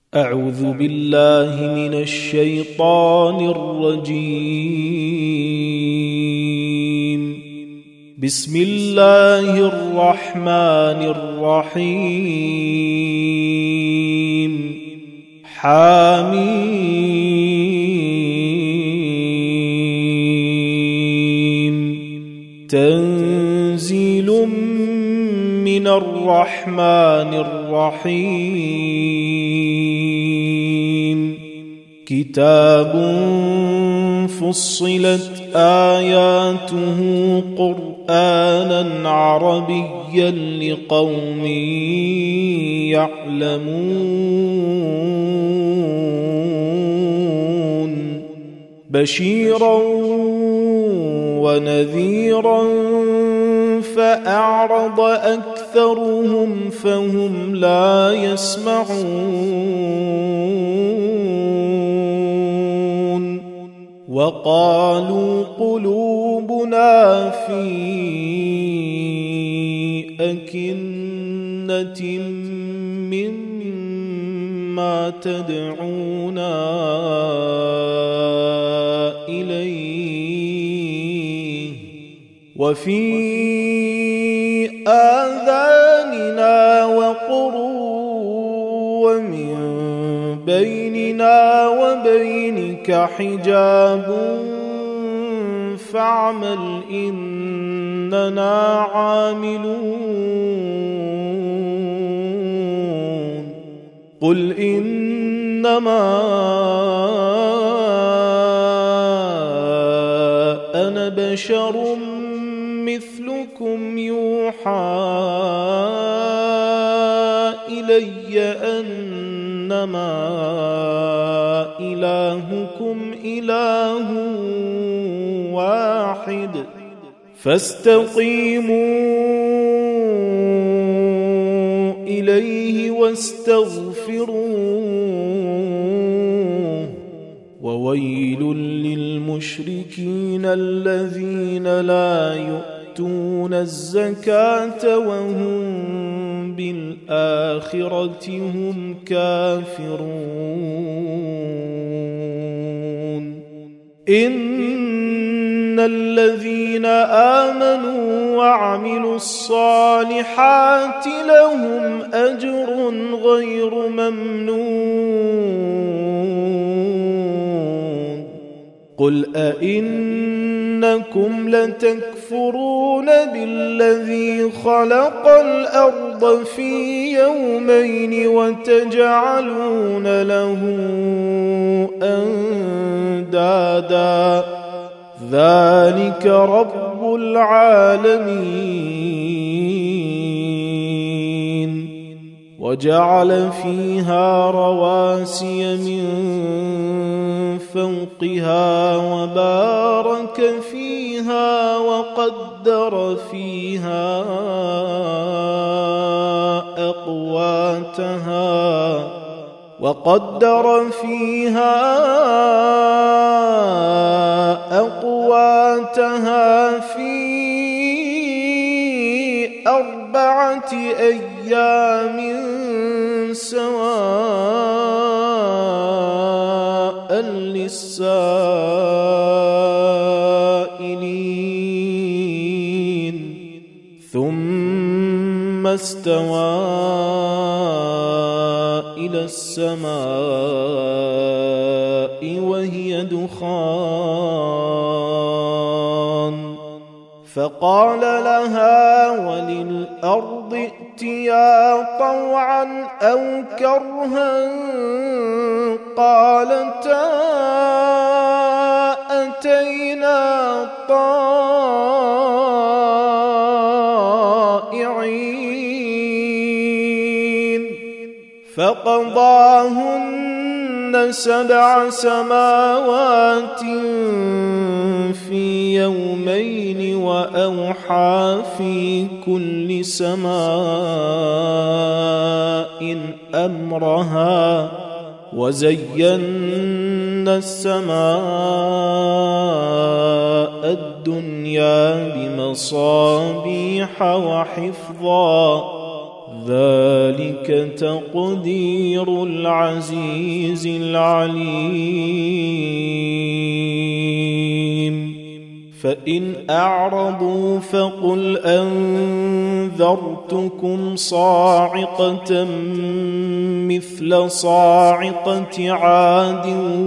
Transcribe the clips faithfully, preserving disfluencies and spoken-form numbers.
أعوذ بالله من الشيطان الرجيم. بسم الله الرحمن الرحيم. حميم. تنزيل من الرحمن الرحيم. كتاب فصلت آياته قرآنا عربيا لقوم يعلمون. بشيرا ونذيرا فأعرض أكثرهم فهم لا يسمعون. وقالوا قلوبنا في أكنة مما تدعونا إليه وفي آذاننا وقر ومن بيننا وبينك حجاب فاعمل إننا عاملون. قل إنما أنا بشر مثلكم يوحى إلي أنما إلهكم إله واحد فاستقيموا إليه واستغفروه. وويل للمشركين الذين لا يؤتون الزكاة وهم بالآخرة هم كافرون. إن الذين آمنوا وعملوا الصالحات لهم أجر غير ممنون. قل أئنكم لتكفرون بالذي خلق الأرض في يومين وتجعلون له أندادا ذلك رب العالمين. وجعل فيها رواسي من فوقها وبارك فيها وقدر فيها أقواتها وقدر فيها أقواتها في أربعة أيام سواء للسائلين. ثم استوى إلى السماء وهي دخان فقال لها وللأرض ائتيا طوعا أو كرها قالتا أتينا طائعين. فقضاهن سبع سماوات في يومين وأوحى في كل سماء أمرها وزينا السماء الدنيا بمصابيح وحفظا ذلك تقدير العزيز العليم فإن أعرضوا فقل أنذرتكم صاعقة مثل صاعقة عاد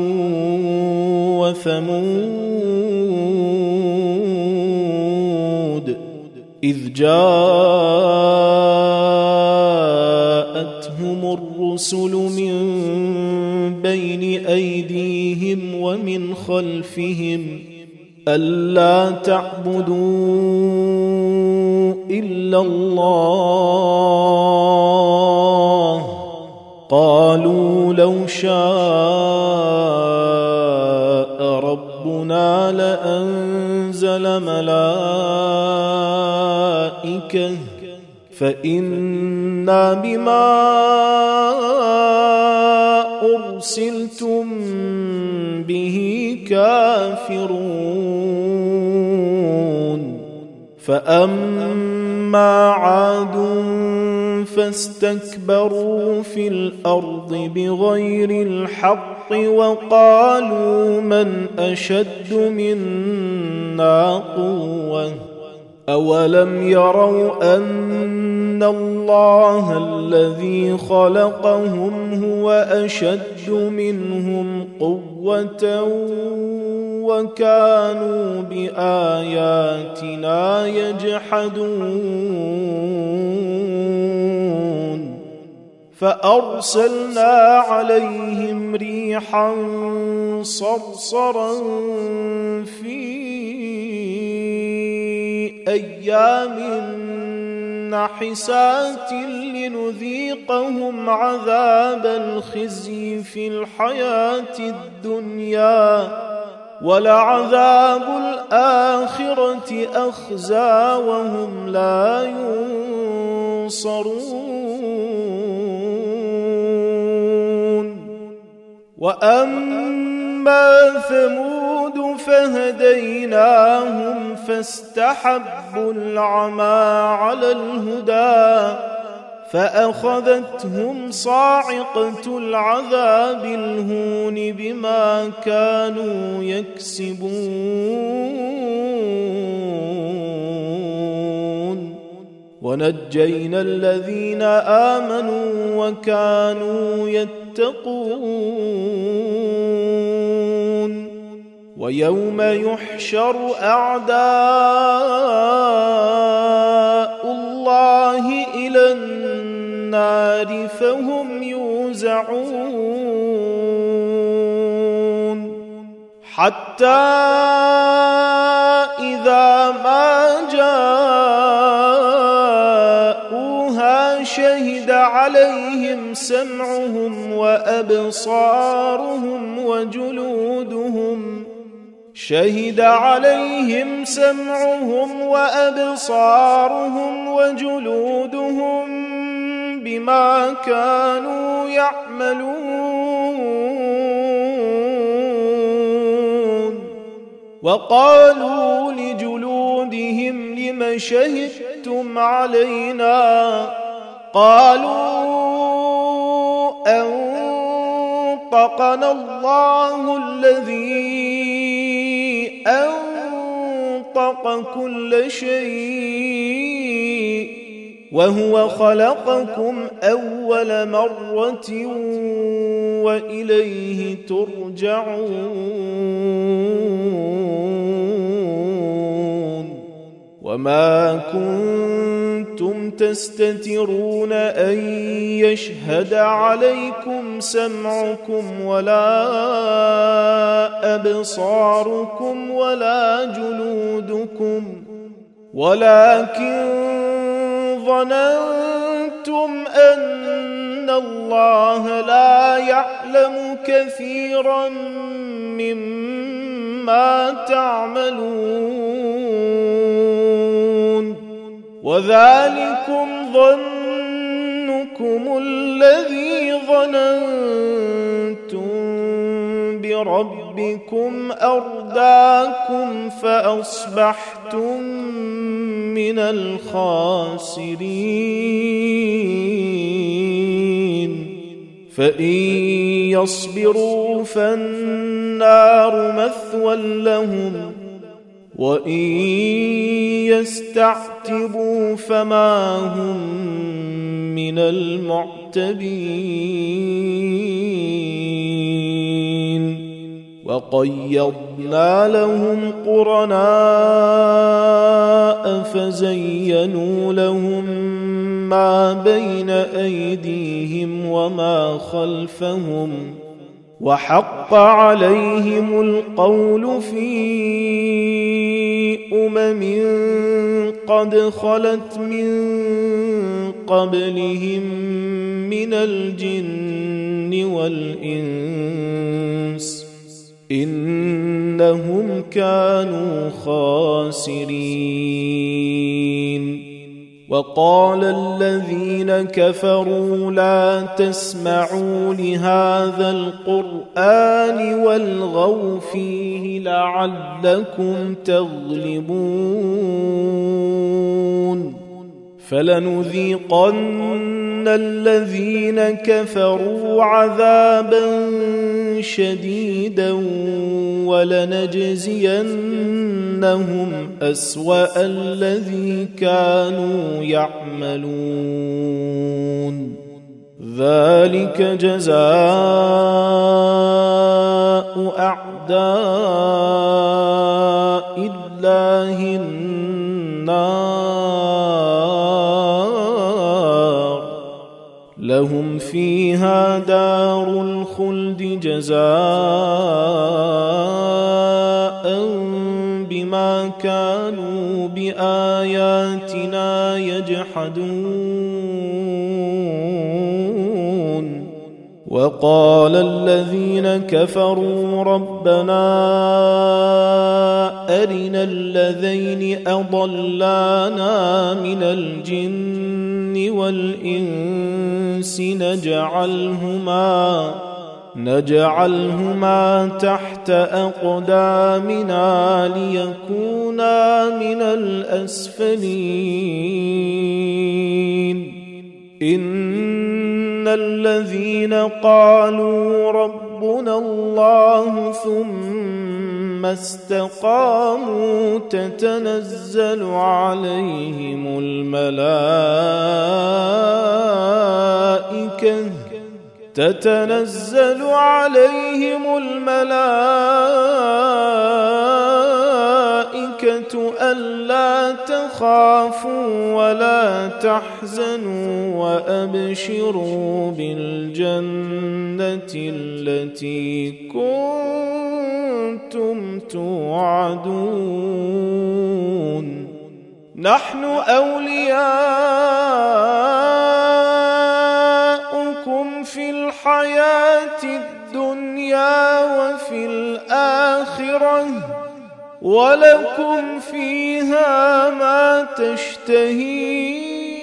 وثمود إذ جاءتهم الرسل من بين أيديهم ومن خلفهم ألا تعبدوا إلا الله قالوا لو شاء ربنا لأنزل ملائكة فإنا بما أرسلتم به كافرون فأما عاد فاستكبروا في الأرض بغير الحق وقالوا من أشد منا قوة أولم يروا أن الله الذي خلقهم هو أشد منهم قوة وكانوا بآياتنا يجحدون فأرسلنا عليهم ريحا صرصرا في أيام نحسات لنذيقهم عذاب الخزي في الحياة الدنيا ولعذاب الآخرة أخزى وهم لا ينصرون وأما ثمود فهديناهم فاستحبوا العمى على الهدى فأخذتهم صاعقة العذاب الهون بما كانوا يكسبون ونجينا الذين آمنوا وكانوا يتقون ويوم يحشر أعداء الله إلى النار فهم يوزعون حتى إذا ما جاءوها شهد عليهم سمعهم وأبصارهم وجلودهم شهد عليهم سمعهم وأبصارهم وجلودهم بما كانوا يعملون وقالوا لجلودهم لم شهدتم علينا قالوا أنطقنا الله الذي أنطق كل شيء وهو خلقكم أول مرة وإليه ترجعون وما كنتم تستترون أن يشهد عليكم سمعكم ولا أبصاركم ولا جلودكم ولكن ظننتم أن الله لا يعلم كثيرا مما تعملون وذلكم ظنكم الذي ظننتم بربكم أرداكم فأصبحتم من الخاسرين. فإن يصبروا فالنار مثوى لهم وإن يستعتبوا فما هم من المعتبين وقيضنا لهم قرناء فزينوا لهم ما بين أيديهم وما خلفهم وحق عليهم القول في أمم قد خلت من قبلهم من الجن والإنس إنهم كانوا خاسرين وقال الذين كفروا لا تسمعوا لهذا القرآن والغوا فيه لعلكم تغلبون فلنذيقن الذين كفروا عذابا شديدا ولنجزينهم أسوأ الذي كانوا يعملون ذلك جزاء أعداء الله النار لهم فيها دار الخلد جزاء بما كانوا بآياتنا يجحدون وقال الذين كفروا ربنا أرنا الذين أضلانا من الجن والإنس نجعلهما نجعلهما تحت أقدامنا ليكونا من الأسفلين إن الذين قالوا ربنا الله ثم استقاموا تتنزل عليهم الملائكة تتنزل عليهم الملائكة ألا تخافوا ولا تحزنوا وأبشروا بالجنة التي كنتم توعدون نحن أولياؤكم في الحياة الدنيا وفي الآخرة ولكم فيها ما تشتهي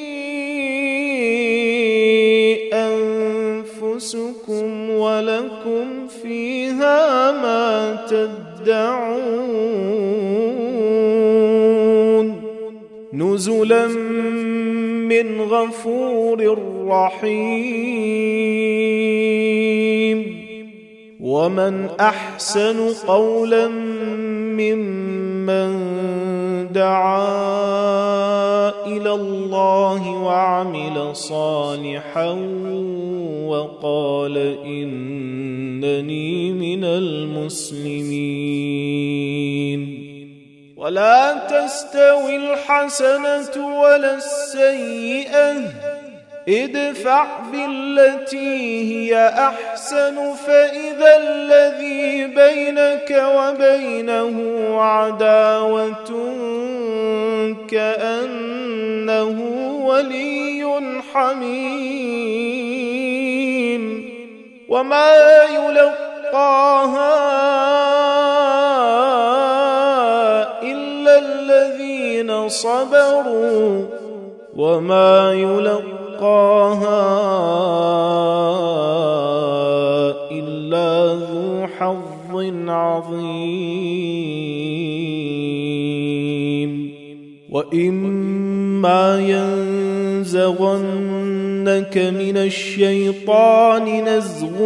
أنفسكم ولكم فيها ما تدعون نزلا من غفور رحيم ومن أحسن قولا ممن دعا إلى الله وعمل صالحا وقال إنني من المسلمين ولا تستوي الحسنة ولا السيئة ادفع بالتي هي أحسن فإذا الذي بينك وبينه عداوة كأنه ولي حميم وما يلقاها إلا الذين صبروا وما يلقاها إلا ذو حظ عظيم وإما ينزغنك ينزغنك من الشيطان نزغ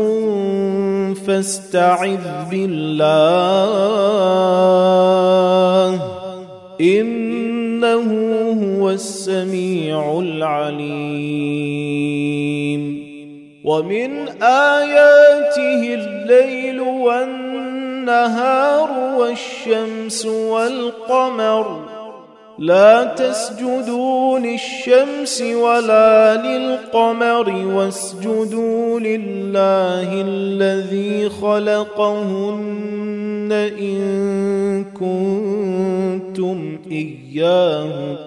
فاستعذ بالله إنه هو السميع العليم ومن آياته الليل والنهار والشمس والقمر لا تسجدوا للشمس ولا للقمر واسجدوا لله الذي خلقهن إن كنتم إياه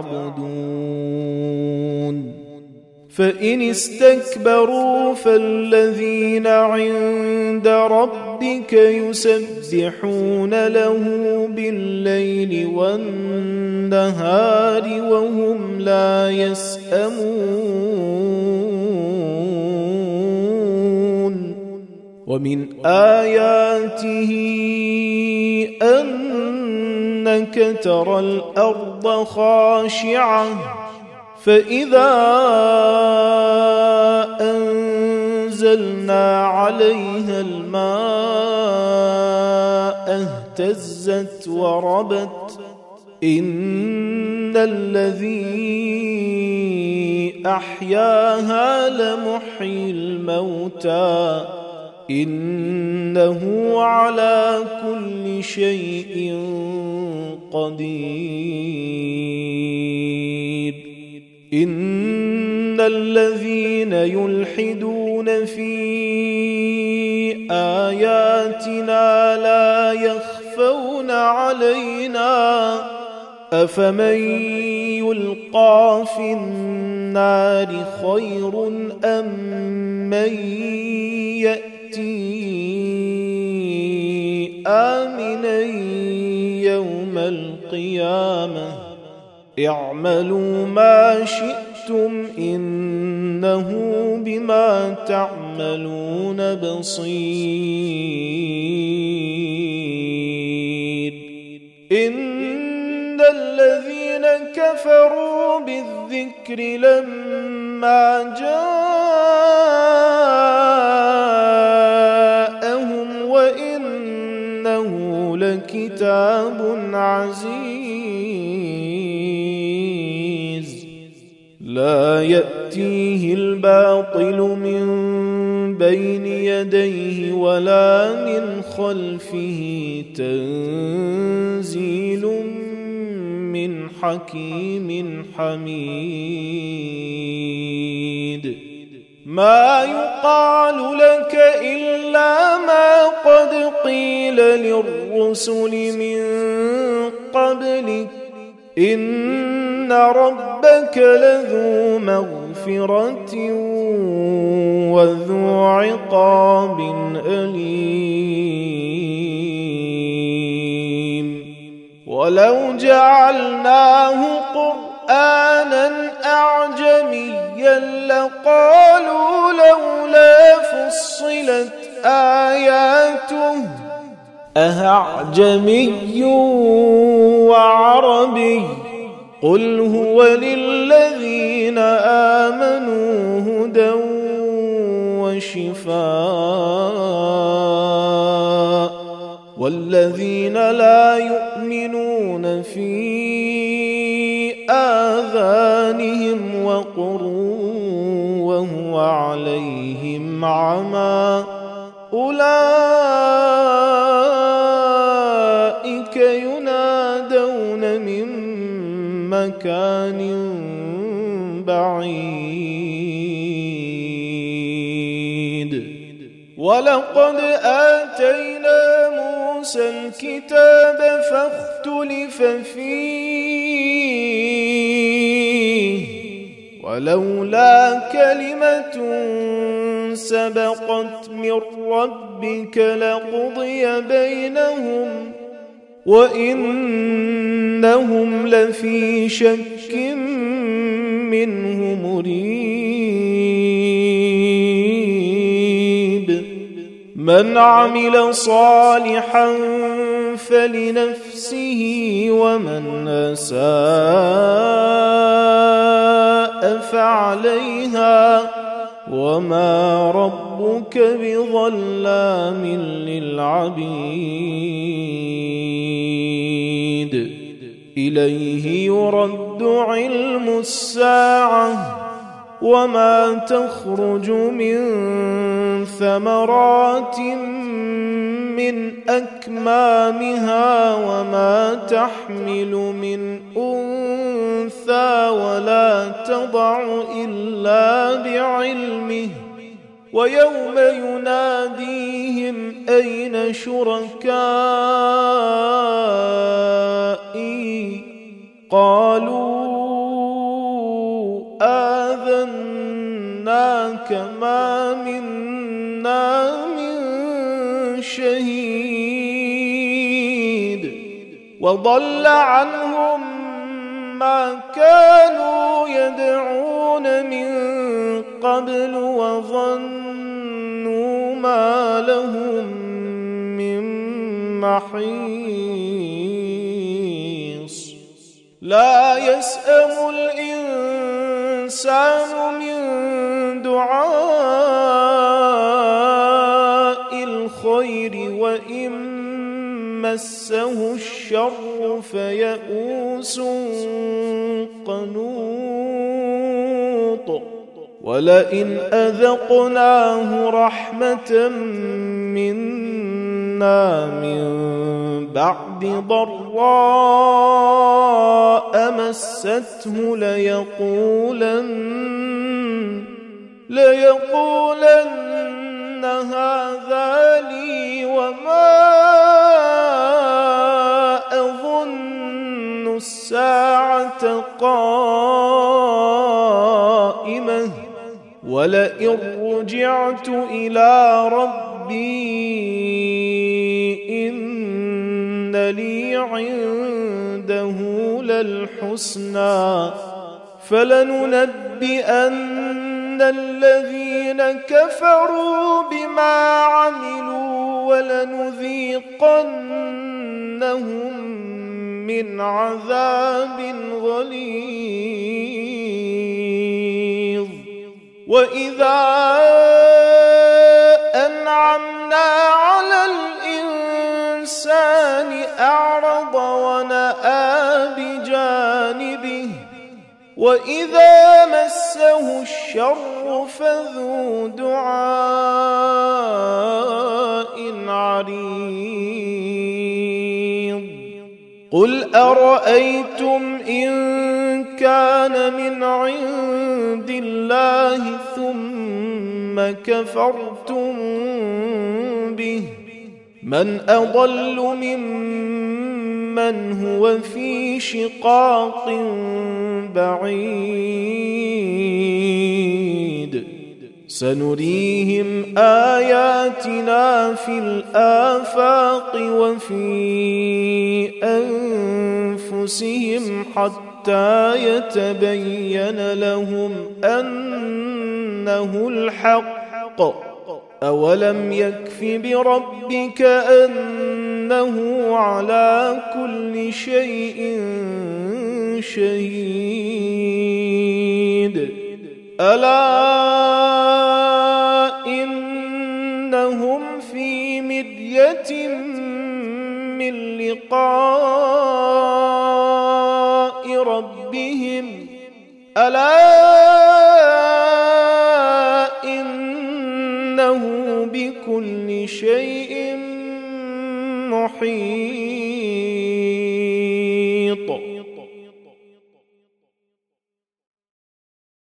تعبدون فإن استكبروا فالذين عند ربك يسبحون له بالليل والنهار وهم لا يسأمون ومن آياته أنك ترى الأرض خاشعة فإذا أنزلنا عليها الماء اهتزت وربت إن الذي أحياها لمحيي الموتى إنه على كل شيء قدير إن الذين يلحدون في آياتنا لا يخفون علينا أفمن يلقى في النار خير أم من يأتي آمنا يوم القيامة اعملوا ما شئتم إنه بما تعملون بصير إن الذين كفروا بالذكر لما جاءهم وإنه لكتاب عزيز لا يأتيه الباطل من بين يديه ولا من خلفه تنزيل من حكيم حميد ما يقال لك إلا ما قد قيل للرسل من قبلك إن ربك لذو مغفرة وذو عقاب أليم ولو جعلناه قرآنا أعجميا لقالوا لولا فصلت آياته أأعجمي وعربي قل هو للذين آمنوا هدى وشفاء والذين لا يؤمنون في آذانهم وقر وهو عليهم عمى أولئك ينادون من مكان بعيد ولقد آتينا موسى الكتاب فاختلف فيه ولولا كلمة سبقت من ربك لقضي بينهم وإنهم لفي شك منه مريب من عمل صالحا فلنفسه ومن أساء فعليها وما ربك بظلام للعبيد إليه يرد علم الساعة وما تخرج من ثمرات من أكمامها وما تحمل من أنثى ولا تضع إلا بعلمه ويوم يناديهم أين شركائي قالوا آذناك ما منا من شهيد وضل عنهم ما كانوا يدعون من قبل وظنوا ما لهم من محيص لا يسأم الإنسان من دعاء الخير وإن مسه الشر فيئوس قنوط ولئن أذقناه رحمة منا من بعد ضراء مسته ليقولن ليقولن هذا لي وما أظن الساعة قائمة ولئن رجعت إلى ربي إن لي عنده للحسنى فلننبئن الذين كفروا بما عملوا ولنذيقنهم من عذاب غليظ وإذا أنعمنا على الإنسان أعرض ونأى بجانبه وإذا مسه الشر فذو دعاء عريض قل أرأيتم إن كان من عند الله ثم كفرتم به من أضل ممن هو في شقاق بعيد سنريهم آياتنا في الآفاق وفي أنفسهم حتى يتبين لهم أنه الحق أولم يكف بربك أنه على كل شيء شهيد ألا إنهم في مرية من لقاء ربهم ألا إنه بكل شيء محيط